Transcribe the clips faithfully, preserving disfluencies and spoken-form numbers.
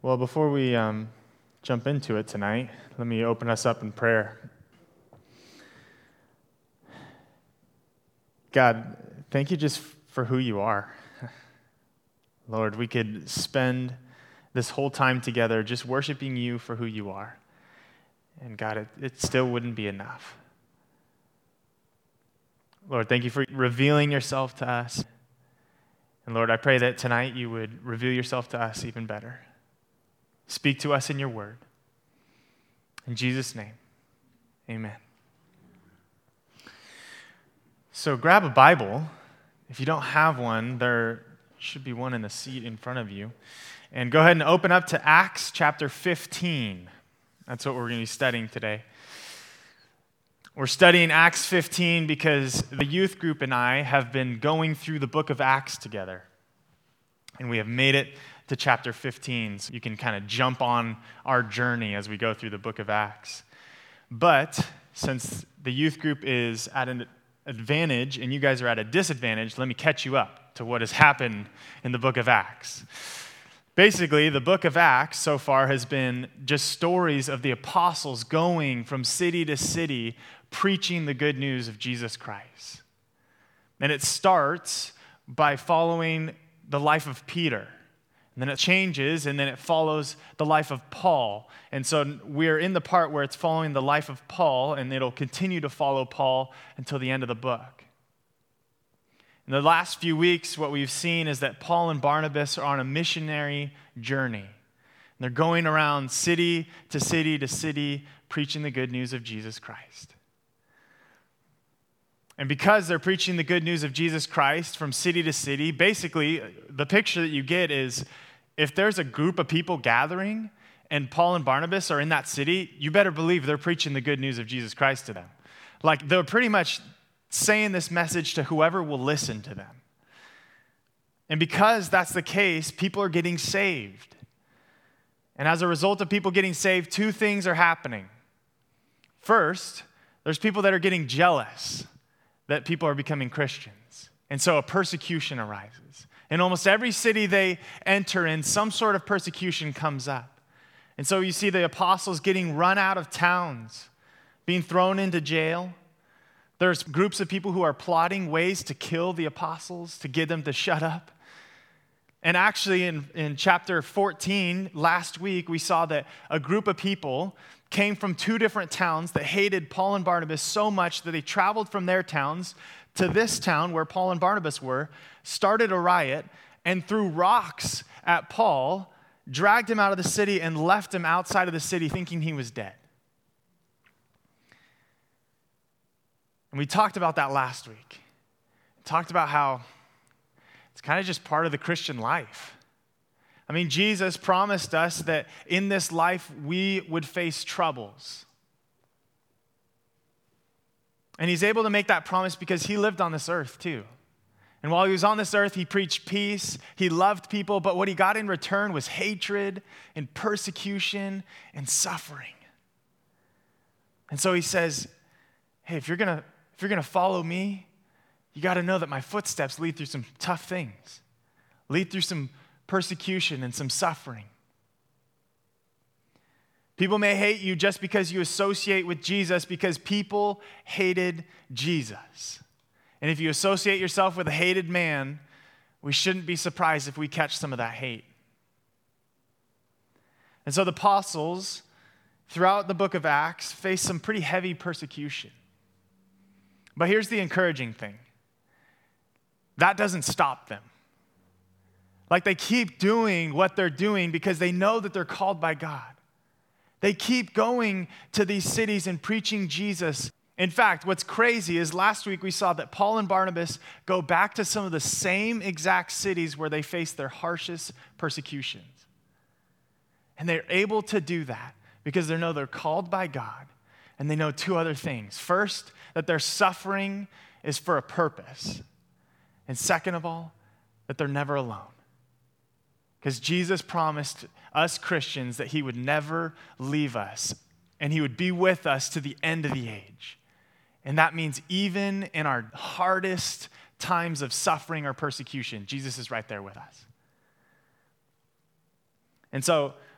Well, before we um, jump into it tonight, let me open us up in prayer. God, thank you just for who you are. Lord, we could spend this whole time together just worshiping you for who you are. And God, it, it still wouldn't be enough. Lord, thank you for revealing yourself to us. And Lord, I pray that tonight you would reveal yourself to us even better. Speak to us in your word. In Jesus' name, amen. So grab a Bible. If you don't have one, there should be one in the seat in front of you. And go ahead and open up to Acts chapter fifteen. That's what we're going to be studying today. We're studying Acts fifteen because the youth group and I have been going through the book of Acts together. And we have made it to chapter fifteen, so you can kind of jump on our journey as we go through the book of Acts. But since the youth group is at an advantage and you guys are at a disadvantage, let me catch you up to what has happened in the book of Acts. Basically, the book of Acts so far has been just stories of the apostles going from city to city preaching the good news of Jesus Christ. And it starts by following the life of Peter. And then it changes, and then it follows the life of Paul. And so we're in the part where it's following the life of Paul, and it'll continue to follow Paul until the end of the book. In the last few weeks, what we've seen is that Paul and Barnabas are on a missionary journey. And they're going around city to city to city, preaching the good news of Jesus Christ. And because they're preaching the good news of Jesus Christ from city to city, basically the picture that you get is if there's a group of people gathering and Paul and Barnabas are in that city, you better believe they're preaching the good news of Jesus Christ to them. Like they're pretty much saying this message to whoever will listen to them. And because that's the case, people are getting saved. And as a result of people getting saved, two things are happening. First, there's people that are getting jealous that people are becoming Christians. And so a persecution arises. In almost every city they enter in, some sort of persecution comes up. And so you see the apostles getting run out of towns, being thrown into jail. There's groups of people who are plotting ways to kill the apostles, to get them to shut up. And actually in, in chapter fourteen, last week, we saw that a group of people came from two different towns that hated Paul and Barnabas so much that they traveled from their towns to this town where Paul and Barnabas were, started a riot, and threw rocks at Paul, dragged him out of the city, and left him outside of the city thinking he was dead. And we talked about that last week. We talked about how it's kind of just part of the Christian life. I mean, Jesus promised us that in this life we would face troubles. And he's able to make that promise because he lived on this earth too. And while he was on this earth, he preached peace, he loved people, but what he got in return was hatred and persecution and suffering. And so he says, hey, if you're gonna, if you're gonna follow me, you gotta know that my footsteps lead through some tough things, lead through some persecution and some suffering. People may hate you just because you associate with Jesus, because people hated Jesus. And if you associate yourself with a hated man, we shouldn't be surprised if we catch some of that hate. And so the apostles, throughout the book of Acts, face some pretty heavy persecution. But here's the encouraging thing. That doesn't stop them. Like they keep doing what they're doing because they know that they're called by God. They keep going to these cities and preaching Jesus. In fact, what's crazy is last week we saw that Paul and Barnabas go back to some of the same exact cities where they faced their harshest persecutions. And they're able to do that because they know they're called by God, and they know two other things. First, that their suffering is for a purpose. And second of all, that they're never alone. Because Jesus promised us Christians that he would never leave us and he would be with us to the end of the age. And that means even in our hardest times of suffering or persecution, Jesus is right there with us. And so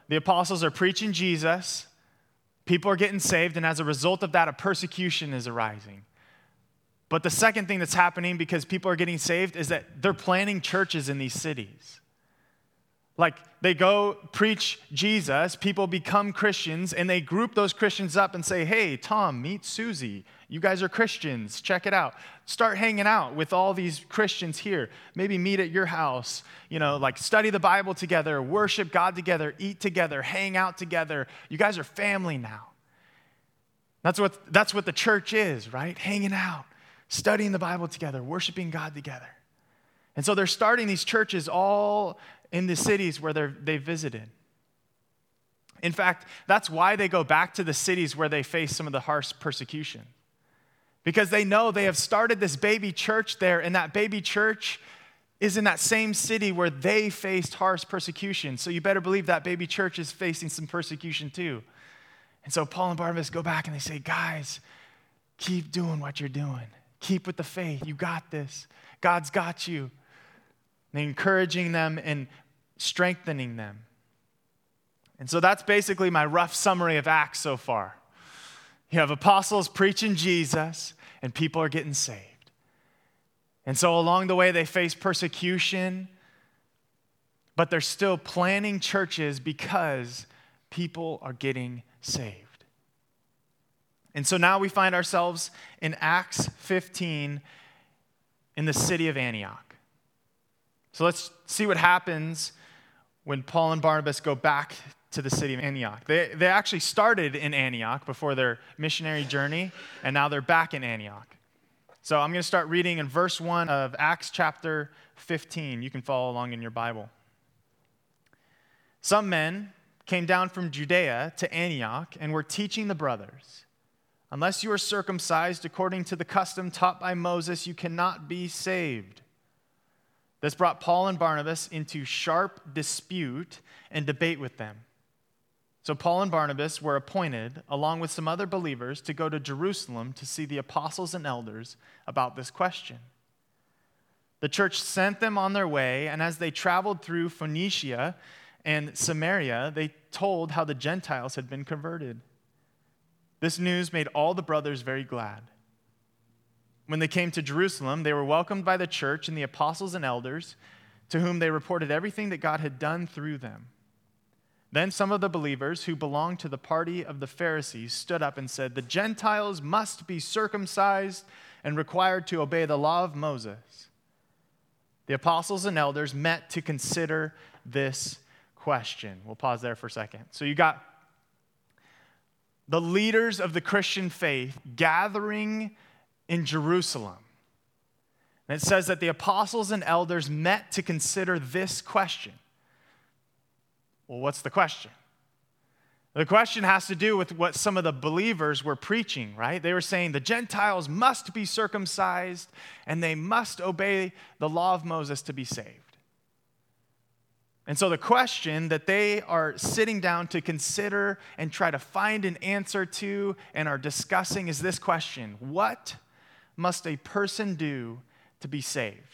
the apostles are preaching Jesus, people are getting saved, and as a result of that, a persecution is arising. But the second thing that's happening because people are getting saved is that they're planting churches in these cities. Like, they go preach Jesus, people become Christians, and they group those Christians up and say, hey, Tom, meet Susie. You guys are Christians. Check it out. Start hanging out with all these Christians here. Maybe meet at your house. You know, like study the Bible together, worship God together, eat together, hang out together. You guys are family now. That's what, that's what the church is, right? Hanging out, studying the Bible together, worshiping God together. And so they're starting these churches all in the cities where they're, they visited. In fact, that's why they go back to the cities where they face some of the harsh persecution. Because they know they have started this baby church there, and that baby church is in that same city where they faced harsh persecution. So you better believe that baby church is facing some persecution too. And so Paul and Barnabas go back and they say, guys, keep doing what you're doing. Keep with the faith. You got this. God's got you. And encouraging them and strengthening them. And so that's basically my rough summary of Acts so far. You have apostles preaching Jesus, and people are getting saved. And so along the way, they face persecution, but they're still planting churches because people are getting saved. And so now we find ourselves in Acts fifteen in the city of Antioch. So let's see what happens when Paul and Barnabas go back to the city of Antioch. They, they actually started in Antioch before their missionary journey, and now they're back in Antioch. So I'm going to start reading in verse one of Acts chapter fifteen. You can follow along in your Bible. Some men came down from Judea to Antioch and were teaching the brothers, unless you are circumcised according to the custom taught by Moses, you cannot be saved. This brought Paul and Barnabas into sharp dispute and debate with them. So Paul and Barnabas were appointed, along with some other believers, to go to Jerusalem to see the apostles and elders about this question. The church sent them on their way, and as they traveled through Phoenicia and Samaria, they told how the Gentiles had been converted. This news made all the brothers very glad. When they came to Jerusalem, they were welcomed by the church and the apostles and elders, to whom they reported everything that God had done through them. Then some of the believers who belonged to the party of the Pharisees stood up and said, the Gentiles must be circumcised and required to obey the law of Moses. The apostles and elders met to consider this question. We'll pause there for a second. So you got the leaders of the Christian faith gathering in Jerusalem. And it says that the apostles and elders met to consider this question. Well, what's the question? The question has to do with what some of the believers were preaching, right? They were saying the Gentiles must be circumcised and they must obey the law of Moses to be saved. And so the question that they are sitting down to consider and try to find an answer to and are discussing is this question: what must a person do to be saved?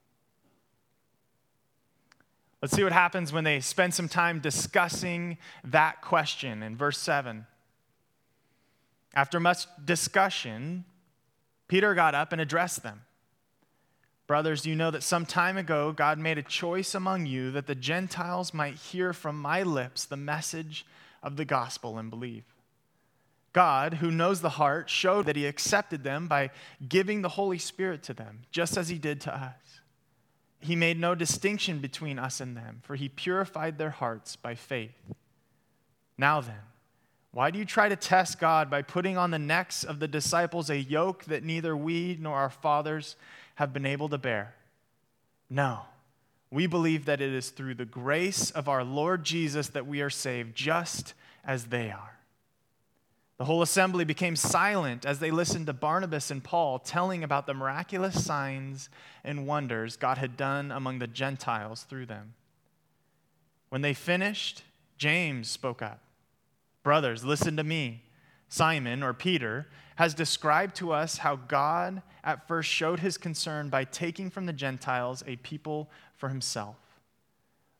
Let's see what happens when they spend some time discussing that question in verse seven. After much discussion, Peter got up and addressed them. Brothers, you know that some time ago God made a choice among you that the Gentiles might hear from my lips the message of the gospel and believe. God, who knows the heart, showed that he accepted them by giving the Holy Spirit to them, just as he did to us. He made no distinction between us and them, for he purified their hearts by faith. Now then, why do you try to test God by putting on the necks of the disciples a yoke that neither we nor our fathers have been able to bear? No, we believe that it is through the grace of our Lord Jesus that we are saved, just as they are. The whole assembly became silent as they listened to Barnabas and Paul telling about the miraculous signs and wonders God had done among the Gentiles through them. When they finished, James spoke up. Brothers, listen to me. Simon, or Peter, has described to us how God at first showed his concern by taking from the Gentiles a people for himself.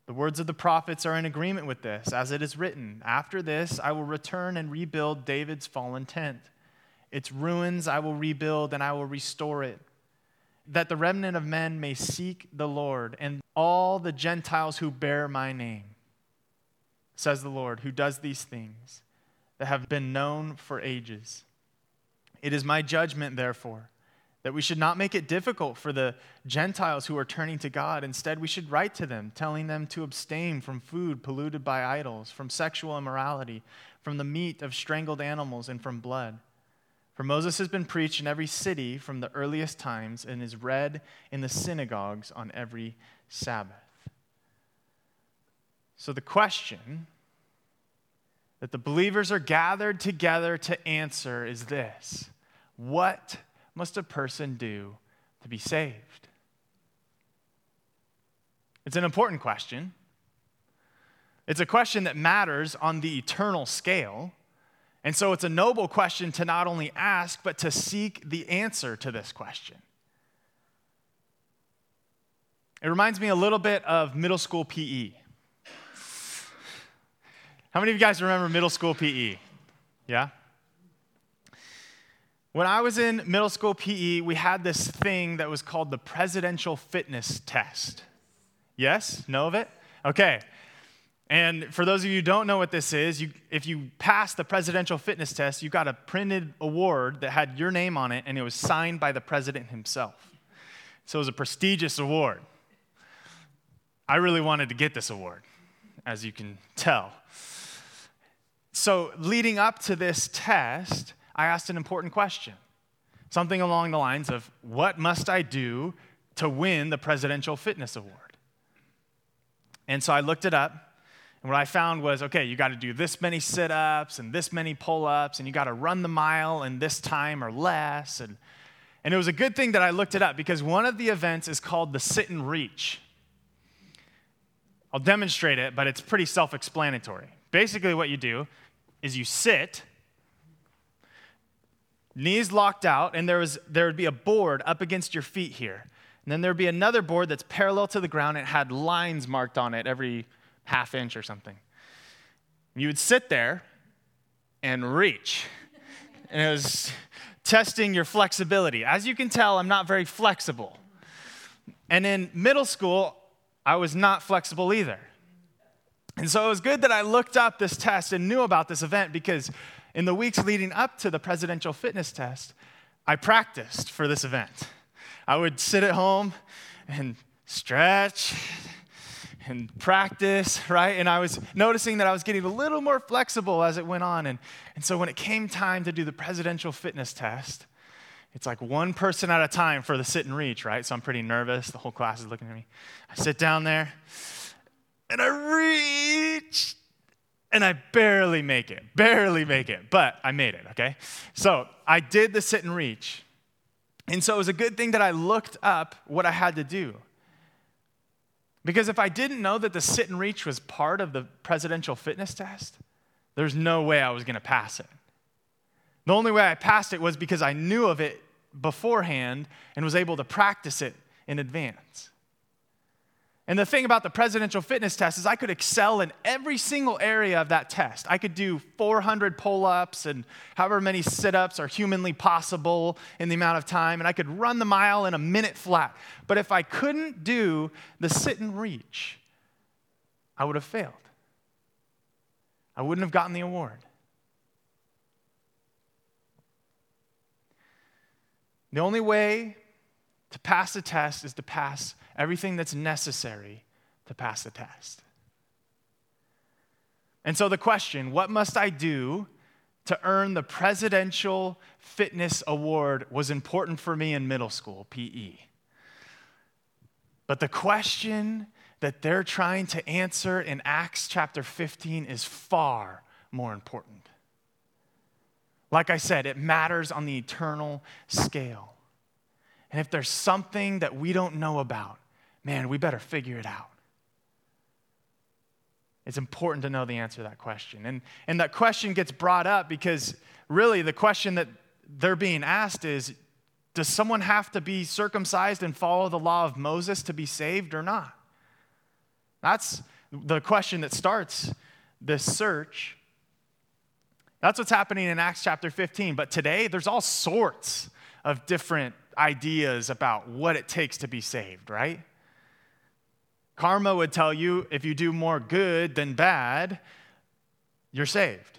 The words of the prophets are in agreement with this, as it is written, "After this, I will return and rebuild David's fallen tent. Its ruins I will rebuild and I will restore it, that the remnant of men may seek the Lord and all the Gentiles who bear my name, says the Lord, who does these things that have been known for ages. It is my judgment, therefore, that we should not make it difficult for the Gentiles who are turning to God. Instead, we should write to them, telling them to abstain from food polluted by idols, from sexual immorality, from the meat of strangled animals, and from blood. For Moses has been preached in every city from the earliest times and is read in the synagogues on every Sabbath." So the question that the believers are gathered together to answer is this: what must a person do to be saved? It's an important question. It's a question that matters on the eternal scale. And so it's a noble question to not only ask, but to seek the answer to this question. It reminds me a little bit of middle school P E. How many of you guys remember middle school P E? Yeah? When I was in middle school P E, we had this thing that was called the Presidential Fitness Test. Yes? Know of it? Okay. And for those of you who don't know what this is, you, if you passed the Presidential Fitness Test, you got a printed award that had your name on it, and it was signed by the president himself. So it was a prestigious award. I really wanted to get this award, as you can tell. So leading up to this test, I asked an important question. Something along the lines of, what must I do to win the Presidential Fitness Award? And so I looked it up, and what I found was, okay, you got to do this many sit-ups and this many pull-ups, and you got to run the mile in this time or less. And, and it was a good thing that I looked it up, because one of the events is called the sit and reach. I'll demonstrate it, but it's pretty self-explanatory. Basically what you do is you sit, knees locked out, and there was there would be a board up against your feet here. And then there would be another board that's parallel to the ground. It had lines marked on it every half inch or something. You would sit there and reach. And it was testing your flexibility. As you can tell, I'm not very flexible. And in middle school, I was not flexible either. And so it was good that I looked up this test and knew about this event, because in the weeks leading up to the Presidential Fitness Test, I practiced for this event. I would sit at home and stretch and practice, right? And I was noticing that I was getting a little more flexible as it went on. And, and so when it came time to do the Presidential Fitness Test, it's like one person at a time for the sit and reach, right? So I'm pretty nervous. The whole class is looking at me. I sit down there, and I reach, and I barely make it, barely make it, but I made it, okay? So I did the sit and reach. And so it was a good thing that I looked up what I had to do. Because if I didn't know that the sit and reach was part of the Presidential Fitness Test, there's no way I was going to pass it. The only way I passed it was because I knew of it beforehand and was able to practice it in advance. And the thing about the Presidential Fitness Test is I could excel in every single area of that test. I could do four hundred pull-ups and however many sit-ups are humanly possible in the amount of time, and I could run the mile in a minute flat. But if I couldn't do the sit and reach, I would have failed. I wouldn't have gotten the award. The only way to pass the test is to pass everything that's necessary to pass the test. And so the question, what must I do to earn the Presidential Fitness Award, was important for me in middle school, P E. But the question that they're trying to answer in Acts chapter fifteen is far more important. Like I said, it matters on the eternal scale. And if there's something that we don't know about, man, we better figure it out. It's important to know the answer to that question. And, and that question gets brought up because really the question that they're being asked is, does someone have to be circumcised and follow the law of Moses to be saved or not? That's, the question that starts this search. That's what's happening in Acts chapter fifteen. But today, there's all sorts of different ideas about what it takes to be saved, right? Karma would tell you if you do more good than bad, you're saved.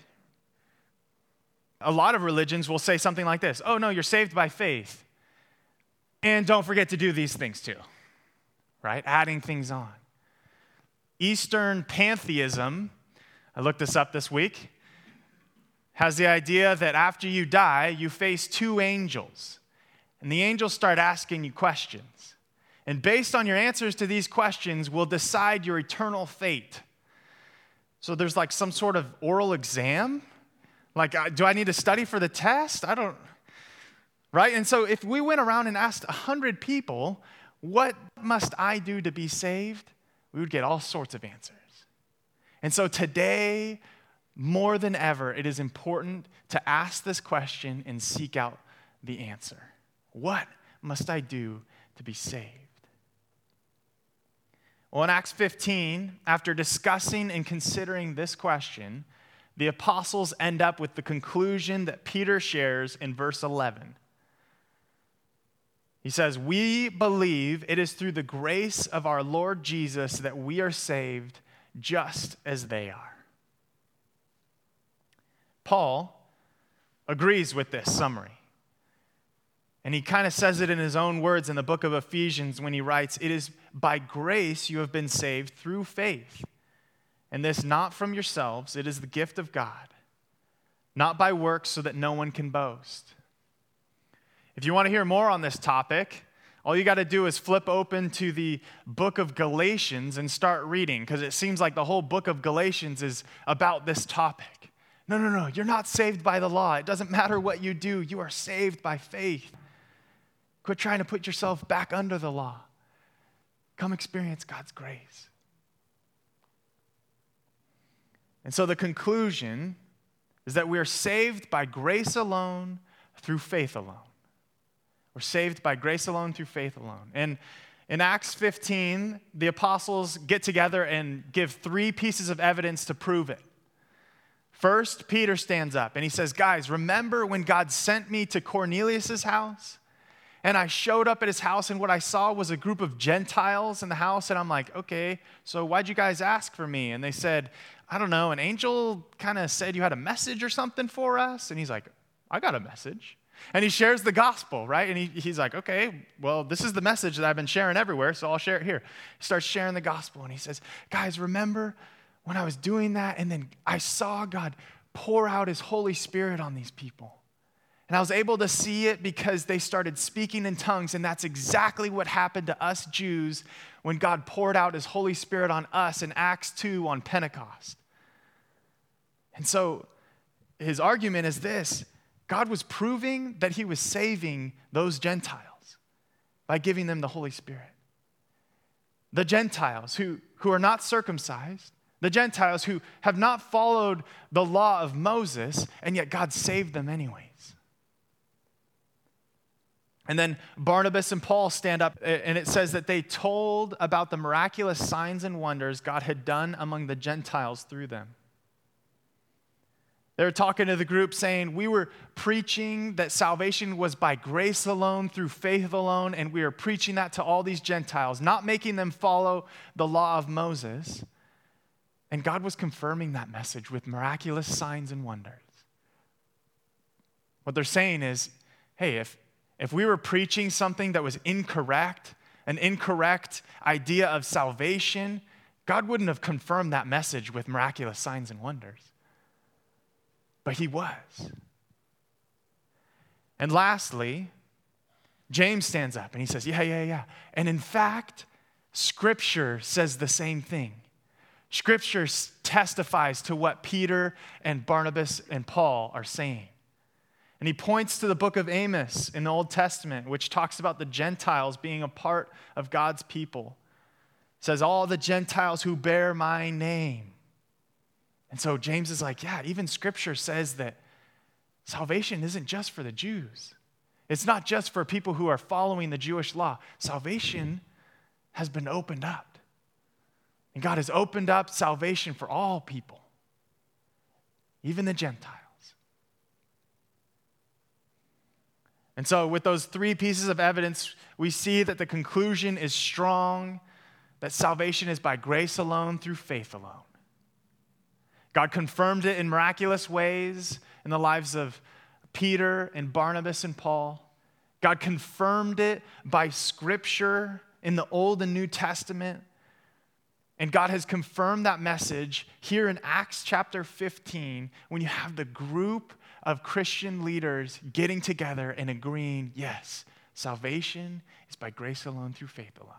A lot of religions will say something like this: oh no, you're saved by faith. And don't forget to do these things too, right? Adding things on. Eastern pantheism, I looked this up this week, has the idea that after you die, you face two angels. And the angels start asking you questions. And based on your answers to these questions will decide your eternal fate. So there's like some sort of oral exam. Like, do I need to study for the test? I don't, right? And so if we went around and asked a hundred people, what must I do to be saved? We would get all sorts of answers. And so today, more than ever, it is important to ask this question and seek out the answer. What must I do to be saved? Well, in Acts fifteen, after discussing and considering this question, the apostles end up with the conclusion that Peter shares in verse eleven. He says, "We believe it is through the grace of our Lord Jesus that we are saved just as they are." Paul agrees with this summary. And he kind of says it in his own words in the book of Ephesians when he writes, "It is by grace you have been saved through faith. And this not from yourselves, it is the gift of God, not by works so that no one can boast." If you want to hear more on this topic, all you got to do is flip open to the book of Galatians and start reading, because it seems like the whole book of Galatians is about this topic. No, no, no, you're not saved by the law. It doesn't matter what you do. You are saved by faith. Quit trying to put yourself back under the law. Come experience God's grace. And so the conclusion is that we are saved by grace alone, through faith alone. We're saved by grace alone, through faith alone. And in Acts fifteen, the apostles get together and give three pieces of evidence to prove it. First, Peter stands up and he says, "Guys, remember when God sent me to Cornelius' house? And I showed up at his house, and what I saw was a group of Gentiles in the house. And I'm like, okay, so why'd you guys ask for me?" And they said, "I don't know, an angel kind of said you had a message or something for us." And he's like, "I got a message." And he shares the gospel, right? And he, he's like, okay, well, this is the message that I've been sharing everywhere, so I'll share it here. He starts sharing the gospel, and he says, "Guys, remember when I was doing that, and then I saw God pour out his Holy Spirit on these people. And I was able to see it because they started speaking in tongues, and that's exactly what happened to us Jews when God poured out his Holy Spirit on us in Acts two on Pentecost." And so his argument is this: God was proving that he was saving those Gentiles by giving them the Holy Spirit. The Gentiles who, who are not circumcised, the Gentiles who have not followed the law of Moses, and yet God saved them anyways. And then Barnabas and Paul stand up, and it says that they told about the miraculous signs and wonders God had done among the Gentiles through them. They were talking to the group saying, "We were preaching that salvation was by grace alone, through faith alone, and we are preaching that to all these Gentiles, not making them follow the law of Moses." And God was confirming that message with miraculous signs and wonders. What they're saying is, hey, if, if we were preaching something that was incorrect, an incorrect idea of salvation, God wouldn't have confirmed that message with miraculous signs and wonders. But he was. And lastly, James stands up and he says, yeah, yeah, yeah. And in fact, Scripture says the same thing. Scripture testifies to what Peter and Barnabas and Paul are saying. And he points to the book of Amos in the Old Testament, which talks about the Gentiles being a part of God's people. It says, all the Gentiles who bear my name. And so James is like, yeah, even Scripture says that salvation isn't just for the Jews. It's not just for people who are following the Jewish law. Salvation has been opened up. And God has opened up salvation for all people, even the Gentiles. And so with those three pieces of evidence, we see that the conclusion is strong, that salvation is by grace alone, through faith alone. God confirmed it in miraculous ways in the lives of Peter and Barnabas and Paul. God confirmed it by Scripture in the Old and New Testament. And God has confirmed that message here in Acts chapter fifteen when you have the group of Christian leaders getting together and agreeing, yes, salvation is by grace alone, through faith alone.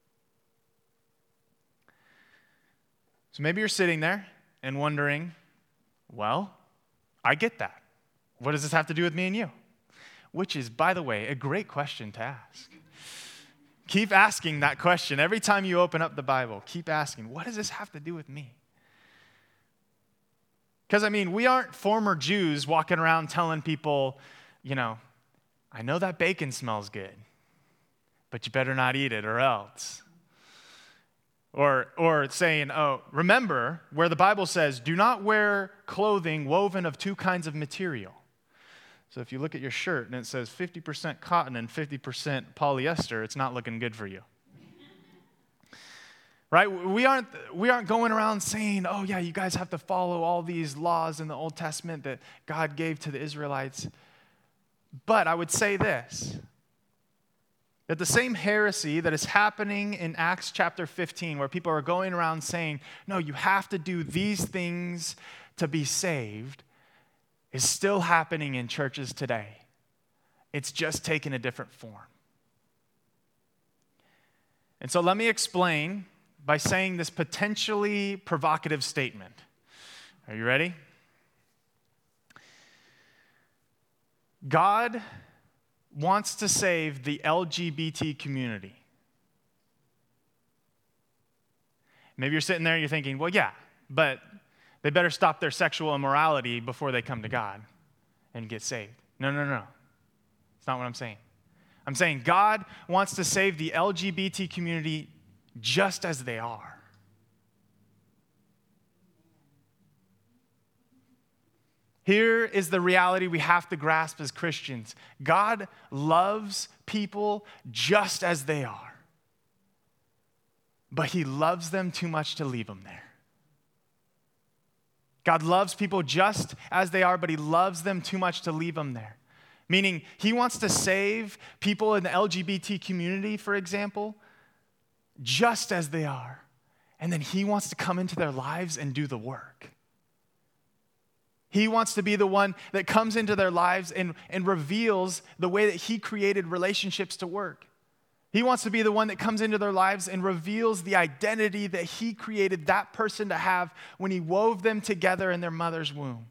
So maybe you're sitting there and wondering, well, I get that. What does this have to do with me and you? Which is, by the way, a great question to ask. Keep asking that question. Every time you open up the Bible, keep asking, what does this have to do with me? Because, I mean, we aren't former Jews walking around telling people, you know, I know that bacon smells good, but you better not eat it or else. Or, or saying, oh, remember where the Bible says, do not wear clothing woven of two kinds of material. So if you look at your shirt and it says fifty percent cotton and fifty percent polyester, it's not looking good for you. Right? We aren't, we aren't going around saying, oh yeah, you guys have to follow all these laws in the Old Testament that God gave to the Israelites. But I would say this, that the same heresy that is happening in Acts chapter fifteen, where people are going around saying, no, you have to do these things to be saved, is still happening in churches today. It's just taken a different form. And so let me explain by saying this potentially provocative statement. Are you ready? God wants to save the L G B T community. Maybe you're sitting there and you're thinking, well, yeah, but they better stop their sexual immorality before they come to God and get saved. No, no, no. It's not what I'm saying. I'm saying God wants to save the L G B T community just as they are. Here is the reality we have to grasp as Christians. God loves people just as they are, but he loves them too much to leave them there. God loves people just as they are, but he loves them too much to leave them there. Meaning, he wants to save people in the L G B T community, for example, just as they are. And then he wants to come into their lives and do the work. He wants to be the one that comes into their lives and, and reveals the way that he created relationships to work. He wants to be the one that comes into their lives and reveals the identity that he created that person to have when he wove them together in their mother's womb.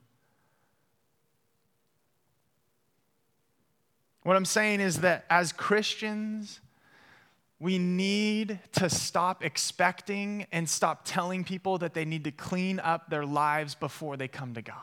What I'm saying is that as Christians, we need to stop expecting and stop telling people that they need to clean up their lives before they come to God.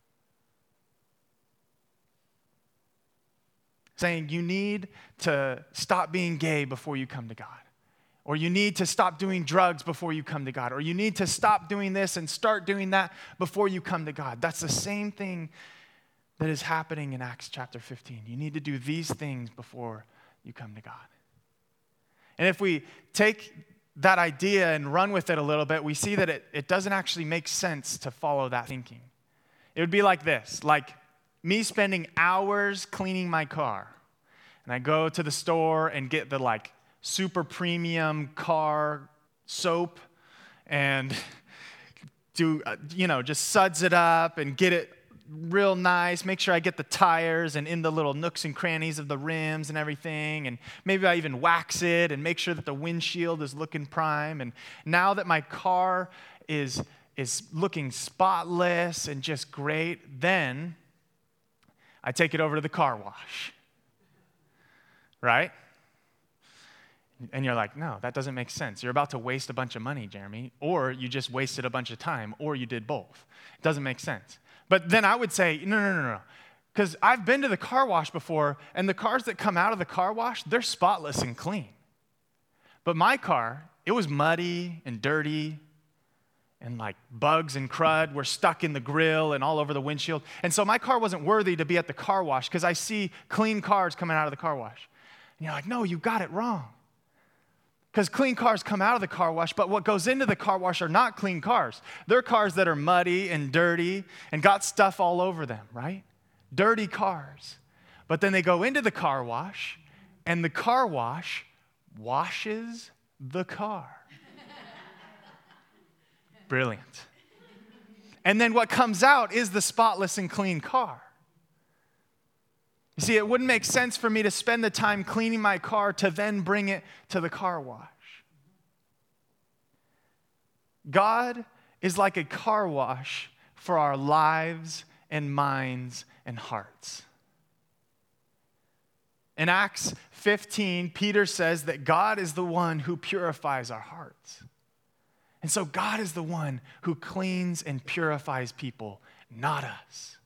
Saying you need to stop being gay before you come to God. Or you need to stop doing drugs before you come to God. Or you need to stop doing this and start doing that before you come to God. That's the same thing that is happening in Acts chapter fifteen. You need to do these things before you come to God. And if we take that idea and run with it a little bit, we see that it, it doesn't actually make sense to follow that thinking. It would be like this, like me spending hours cleaning my car. And I go to the store and get the like super premium car soap and do, you know, just suds it up and get it real nice, make sure I get the tires and in the little nooks and crannies of the rims and everything, and maybe I even wax it and make sure that the windshield is looking prime. And now that my car is, is looking spotless and just great, then I take it over to the car wash, right? And you're like, no, that doesn't make sense. You're about to waste a bunch of money, Jeremy, or you just wasted a bunch of time, or you did both. It doesn't make sense. But then I would say, no, no, no, no, because I've been to the car wash before, and the cars that come out of the car wash, they're spotless and clean. But my car, it was muddy and dirty and like bugs and crud were stuck in the grill and all over the windshield. And so my car wasn't worthy to be at the car wash because I see clean cars coming out of the car wash. And you're like, no, you got it wrong. Because clean cars come out of the car wash, but what goes into the car wash are not clean cars. They're cars that are muddy and dirty and got stuff all over them, right? Dirty cars. But then they go into the car wash, and the car wash washes the car. Brilliant. And then what comes out is the spotless and clean car. You see, it wouldn't make sense for me to spend the time cleaning my car to then bring it to the car wash. God is like a car wash for our lives and minds and hearts. In Acts fifteen, Peter says that God is the one who purifies our hearts. And so God is the one who cleans and purifies people, not us.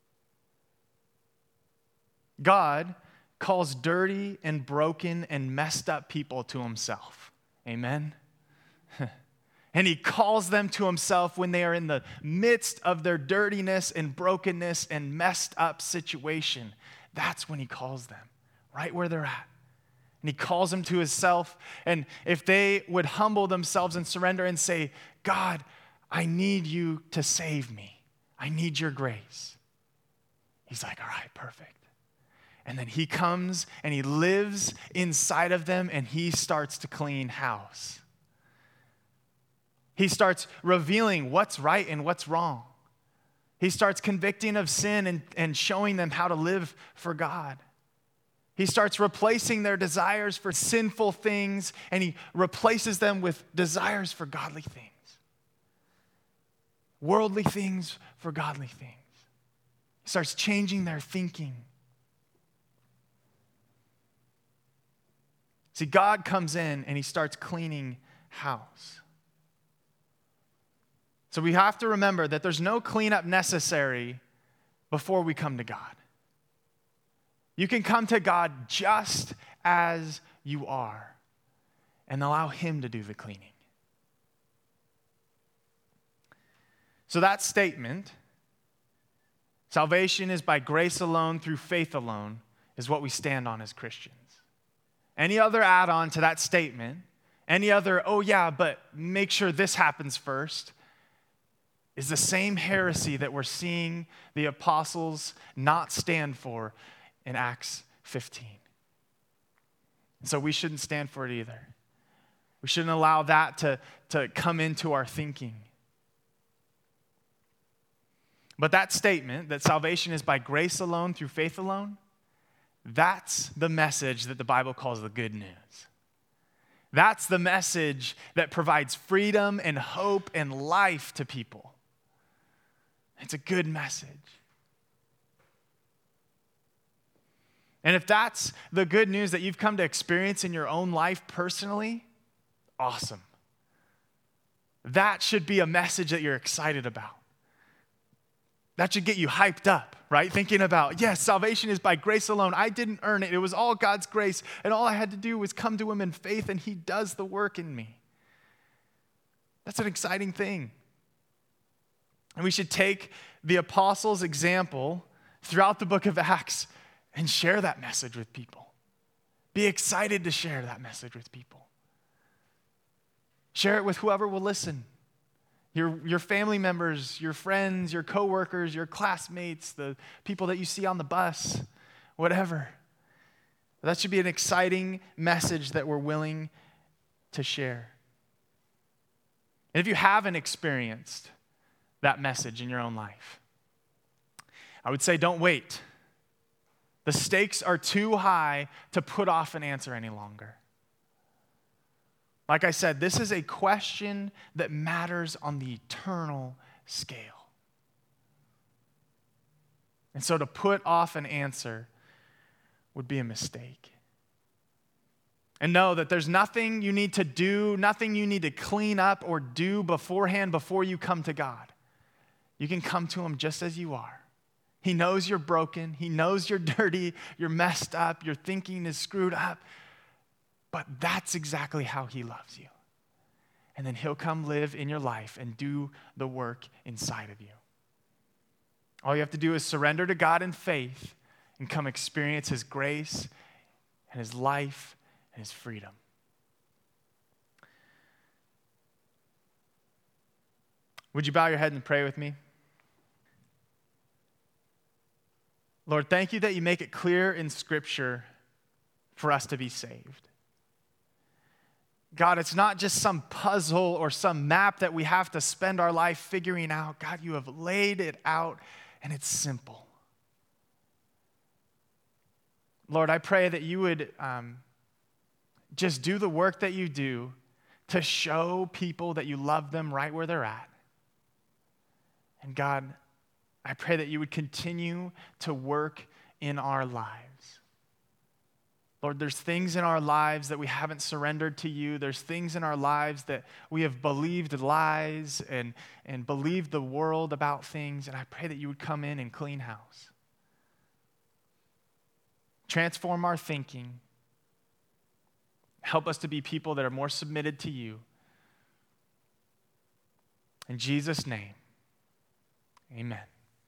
God calls dirty and broken and messed up people to himself. Amen? And he calls them to himself when they are in the midst of their dirtiness and brokenness and messed up situation. That's when he calls them, right where they're at. And he calls them to himself. And if they would humble themselves and surrender and say, God, I need you to save me. I need your grace. He's like, all right, perfect. And then he comes and he lives inside of them and he starts to clean house. He starts revealing what's right and what's wrong. He starts convicting of sin and, and showing them how to live for God. He starts replacing their desires for sinful things and he replaces them with desires for godly things. Worldly things for godly things. He starts changing their thinking. See, God comes in and he starts cleaning house. So we have to remember that there's no cleanup necessary before we come to God. You can come to God just as you are and allow him to do the cleaning. So that statement, salvation is by grace alone, through faith alone, is what we stand on as Christians. Any other add-on to that statement, any other, oh yeah, but make sure this happens first, is the same heresy that we're seeing the apostles not stand for in Acts fifteen. And so we shouldn't stand for it either. We shouldn't allow that to, to come into our thinking. But that statement, that salvation is by grace alone, through faith alone, that's the message that the Bible calls the good news. That's the message that provides freedom and hope and life to people. It's a good message. And if that's the good news that you've come to experience in your own life personally, awesome. That should be a message that you're excited about. That should get you hyped up, right? Thinking about, yes, salvation is by grace alone. I didn't earn it. It was all God's grace. And all I had to do was come to him in faith, and he does the work in me. That's an exciting thing. And we should take the apostles' example throughout the book of Acts and share that message with people. Be excited to share that message with people. Share it with whoever will listen. Your, your family members, your friends, your coworkers, your classmates, the people that you see on the bus, whatever. That should be an exciting message that we're willing to share. And if you haven't experienced that message in your own life, I would say don't wait. The stakes are too high to put off an answer any longer. Like I said, this is a question that matters on the eternal scale. And so to put off an answer would be a mistake. And know that there's nothing you need to do, nothing you need to clean up or do beforehand before you come to God. You can come to him just as you are. He knows you're broken. He knows you're dirty. You're messed up. Your thinking is screwed up. But that's exactly how he loves you. and then he'll come live in your life and do the work inside of you. All you have to do is surrender to God in faith and come experience his grace and his life and his freedom. Would you bow your head and pray with me? Lord, thank you that you make it clear in Scripture for us to be saved. God, it's not just some puzzle or some map that we have to spend our life figuring out. God, you have laid it out, and it's simple. Lord, I pray that you would um, just do the work that you do to show people that you love them right where they're at. And God, I pray that you would continue to work in our lives. Lord, there's things in our lives that we haven't surrendered to you. There's things in our lives that we have believed lies and, and believed the world about things. And I pray that you would come in and clean house. Transform our thinking. Help us to be people that are more submitted to you. In Jesus' name, amen.